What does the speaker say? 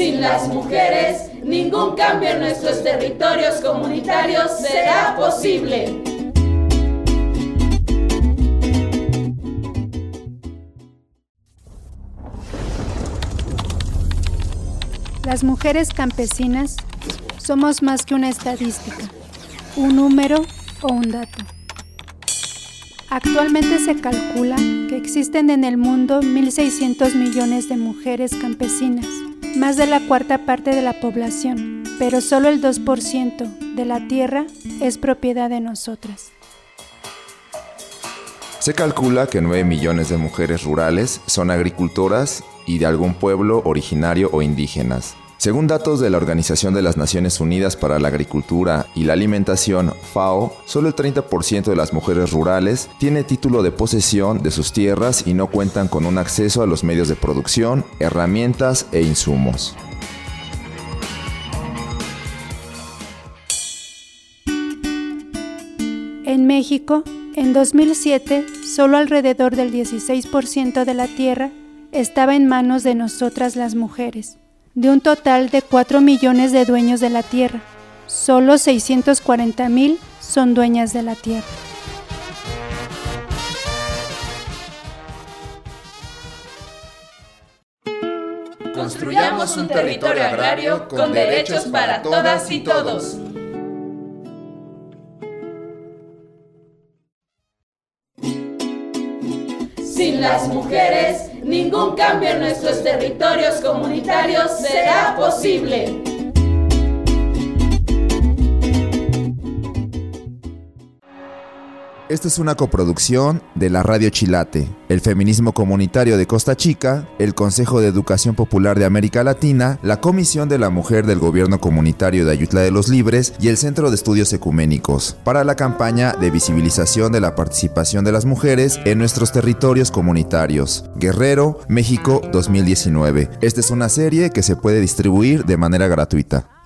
Sin las mujeres, ningún cambio en nuestros territorios comunitarios será posible. Las mujeres campesinas somos más que una estadística, un número o un dato. Actualmente se calcula que existen en el mundo 1.600 millones de mujeres campesinas, más de la cuarta parte de la población, pero solo el 2% de la tierra es propiedad de nosotras. Se calcula que 9 millones de mujeres rurales son agricultoras y de algún pueblo originario o indígenas. Según datos de la Organización de las Naciones Unidas para la Agricultura y la Alimentación, FAO, solo el 30% de las mujeres rurales tiene título de posesión de sus tierras y no cuentan con un acceso a los medios de producción, herramientas e insumos. En México, en 2007, solo alrededor del 16% de la tierra estaba en manos de nosotras las mujeres. De un total de 4 millones de dueños de la tierra, solo 640,000 son dueñas de la tierra. Construyamos un territorio agrario con derechos para todas y todos. Sin las mujeres, ningún cambio en nuestros territorios comunitarios será posible. Esta es una coproducción de la Radio Chilate, el Feminismo Comunitario de Costa Chica, el Consejo de Educación Popular de América Latina, la Comisión de la Mujer del Gobierno Comunitario de Ayutla de los Libres y el Centro de Estudios Ecuménicos, para la campaña de visibilización de la participación de las mujeres en nuestros territorios comunitarios. Guerrero, México 2019. Esta es una serie que se puede distribuir de manera gratuita.